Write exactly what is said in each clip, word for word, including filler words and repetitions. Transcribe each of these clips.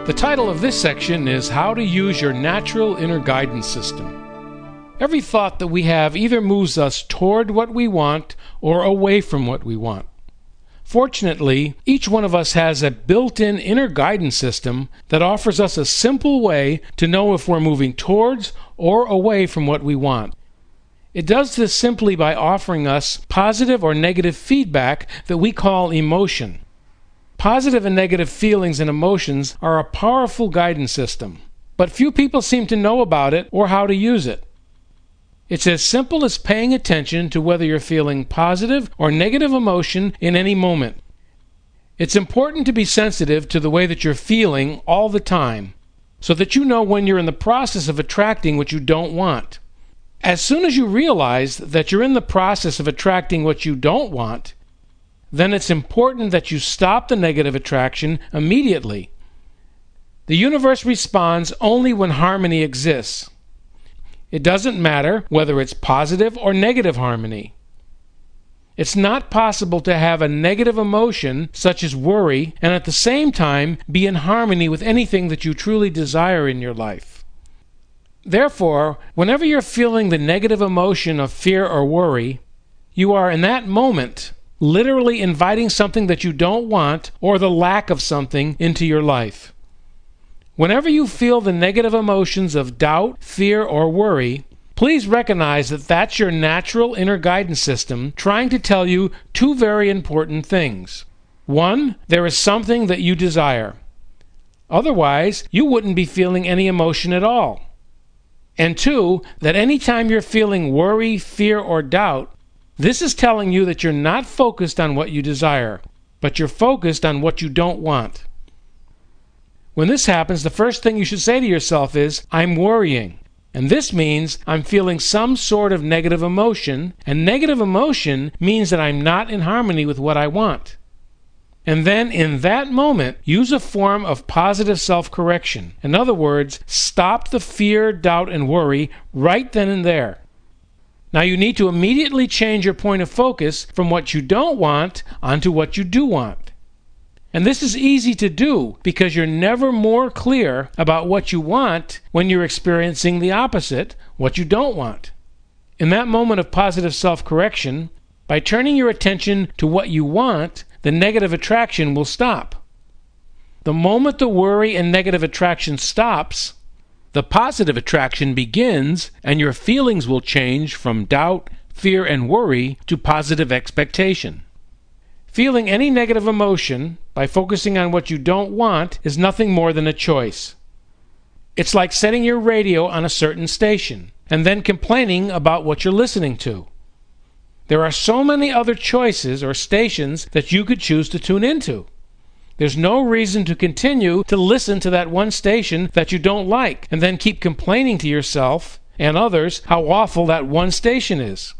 The title of this section is How to Use Your Natural Inner Guidance System. Every thought that we have either moves us toward what we want or away from what we want. Fortunately, each one of us has a built-in inner guidance system that offers us a simple way to know if we're moving towards or away from what we want. It does this simply by offering us positive or negative feedback that we call emotion. Positive and negative feelings and emotions are a powerful guidance system, but few people seem to know about it or how to use it. It's as simple as paying attention to whether you're feeling positive or negative emotion in any moment. It's important to be sensitive to the way that you're feeling all the time, so that you know when you're in the process of attracting what you don't want. As soon as you realize that you're in the process of attracting what you don't want, then it's important that you stop the negative attraction immediately. The universe responds only when harmony exists. It doesn't matter whether it's positive or negative harmony. It's not possible to have a negative emotion, such as worry, and at the same time be in harmony with anything that you truly desire in your life. Therefore, whenever you're feeling the negative emotion of fear or worry, you are in that moment literally inviting something that you don't want or the lack of something into your life. Whenever you feel the negative emotions of doubt, fear, or worry, please recognize that that's your natural inner guidance system trying to tell you two very important things. One, there is something that you desire. Otherwise, you wouldn't be feeling any emotion at all. And two, that anytime you're feeling worry, fear, or doubt, this is telling you that you're not focused on what you desire, but you're focused on what you don't want. When this happens, the first thing you should say to yourself is, I'm worrying. And this means I'm feeling some sort of negative emotion, and negative emotion means that I'm not in harmony with what I want. And then, in that moment, use a form of positive self-correction. In other words, stop the fear, doubt, and worry right then and there. Now you need to immediately change your point of focus from what you don't want onto what you do want. And this is easy to do because you're never more clear about what you want when you're experiencing the opposite, what you don't want. In that moment of positive self-correction, by turning your attention to what you want, the negative attraction will stop. The moment the worry and negative attraction stops, the positive attraction begins, and your feelings will change from doubt, fear, and worry to positive expectation. Feeling any negative emotion by focusing on what you don't want is nothing more than a choice. It's like setting your radio on a certain station and then complaining about what you're listening to. There are so many other choices or stations that you could choose to tune into. There's no reason to continue to listen to that one station that you don't like and then keep complaining to yourself and others how awful that one station is.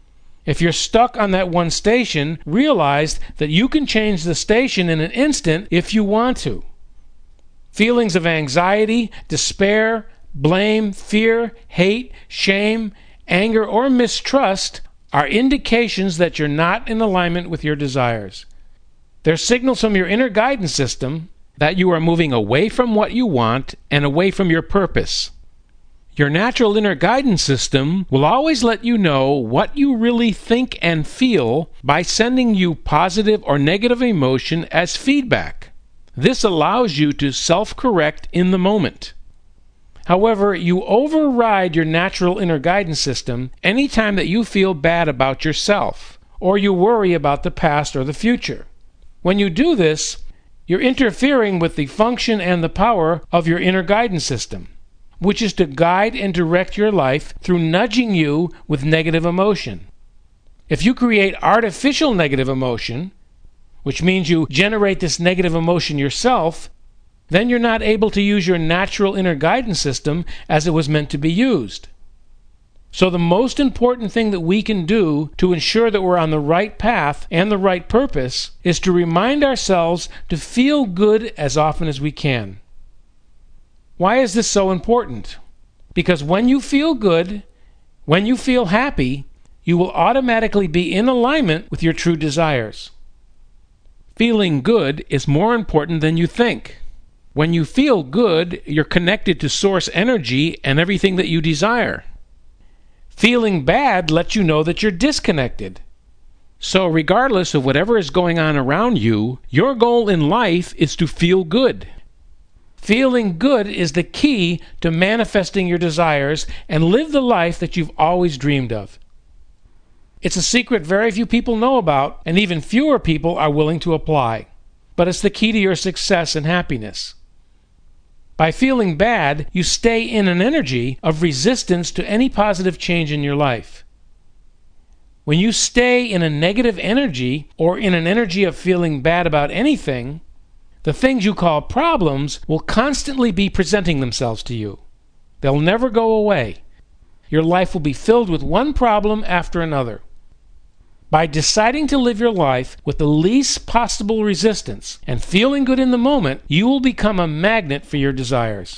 If you're stuck on that one station, realize that you can change the station in an instant if you want to. Feelings of anxiety, despair, blame, fear, hate, shame, anger, or mistrust are indications that you're not in alignment with your desires. They're signals from your inner guidance system that you are moving away from what you want and away from your purpose. Your natural inner guidance system will always let you know what you really think and feel by sending you positive or negative emotion as feedback. This allows you to self-correct in the moment. However, you override your natural inner guidance system anytime that you feel bad about yourself or you worry about the past or the future. When you do this, you're interfering with the function and the power of your inner guidance system, which is to guide and direct your life through nudging you with negative emotion. If you create artificial negative emotion, which means you generate this negative emotion yourself, then you're not able to use your natural inner guidance system as it was meant to be used. So the most important thing that we can do to ensure that we're on the right path and the right purpose is to remind ourselves to feel good as often as we can. Why is this so important? Because when you feel good, when you feel happy, you will automatically be in alignment with your true desires. Feeling good is more important than you think. When you feel good, you're connected to source energy and everything that you desire. Feeling bad lets you know that you're disconnected. So regardless of whatever is going on around you, your goal in life is to feel good. Feeling good is the key to manifesting your desires and live the life that you've always dreamed of. It's a secret very few people know about, and even fewer people are willing to apply. But it's the key to your success and happiness. By feeling bad, you stay in an energy of resistance to any positive change in your life. When you stay in a negative energy, or in an energy of feeling bad about anything, the things you call problems will constantly be presenting themselves to you. They'll never go away. Your life will be filled with one problem after another. By deciding to live your life with the least possible resistance and feeling good in the moment, you will become a magnet for your desires.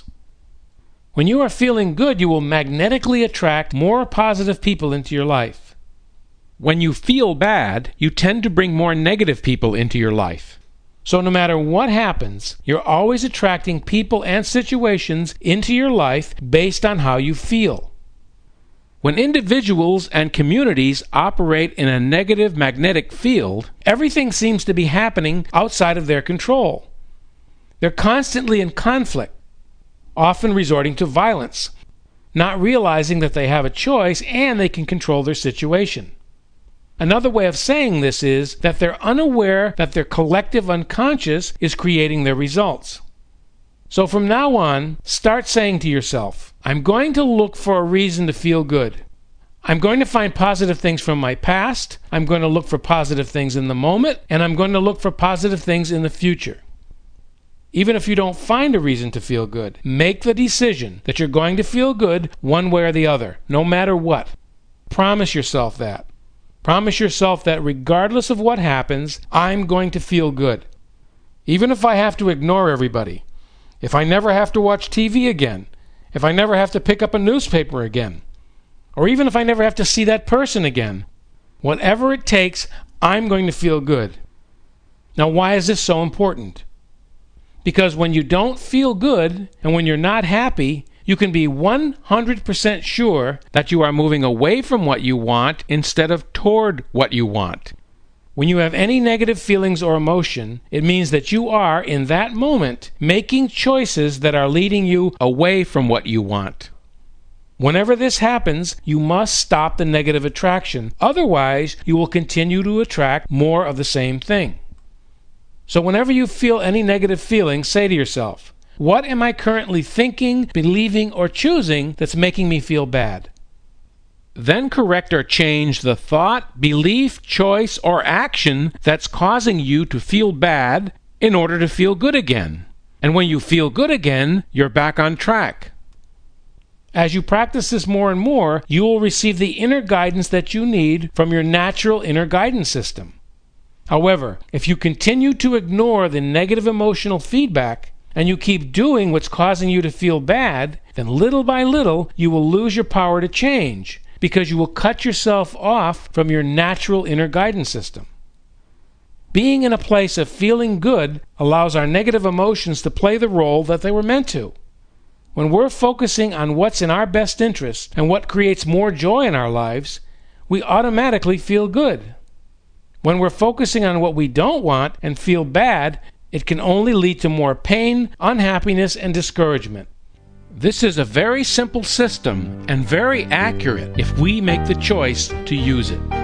When you are feeling good, you will magnetically attract more positive people into your life. When you feel bad, you tend to bring more negative people into your life. So no matter what happens, you're always attracting people and situations into your life based on how you feel. When individuals and communities operate in a negative magnetic field, everything seems to be happening outside of their control. They're constantly in conflict, often resorting to violence, not realizing that they have a choice and they can control their situation. Another way of saying this is that they're unaware that their collective unconscious is creating their results. So from now on, start saying to yourself, I'm going to look for a reason to feel good. I'm going to find positive things from my past, I'm going to look for positive things in the moment, and I'm going to look for positive things in the future. Even if you don't find a reason to feel good, make the decision that you're going to feel good one way or the other, no matter what. Promise yourself that. Promise yourself that regardless of what happens, I'm going to feel good. Even if I have to ignore everybody, if I never have to watch T V again, if I never have to pick up a newspaper again, or even if I never have to see that person again, whatever it takes, I'm going to feel good. Now, why is this so important? Because when you don't feel good and when you're not happy, you can be one hundred percent sure that you are moving away from what you want instead of toward what you want. When you have any negative feelings or emotion, it means that you are, in that moment, making choices that are leading you away from what you want. Whenever this happens, you must stop the negative attraction. Otherwise, you will continue to attract more of the same thing. So whenever you feel any negative feelings, say to yourself, what am I currently thinking, believing, or choosing that's making me feel bad? Then correct or change the thought, belief, choice, or action that's causing you to feel bad in order to feel good again. And when you feel good again, you're back on track. As you practice this more and more, you will receive the inner guidance that you need from your natural inner guidance system. However, if you continue to ignore the negative emotional feedback, and you keep doing what's causing you to feel bad, then little by little you will lose your power to change, because you will cut yourself off from your natural inner guidance system. Being in a place of feeling good allows our negative emotions to play the role that they were meant to. When we're focusing on what's in our best interest and what creates more joy in our lives, we automatically feel good. When we're focusing on what we don't want and feel bad, it can only lead to more pain, unhappiness, and discouragement. This is a very simple system and very accurate if we make the choice to use it.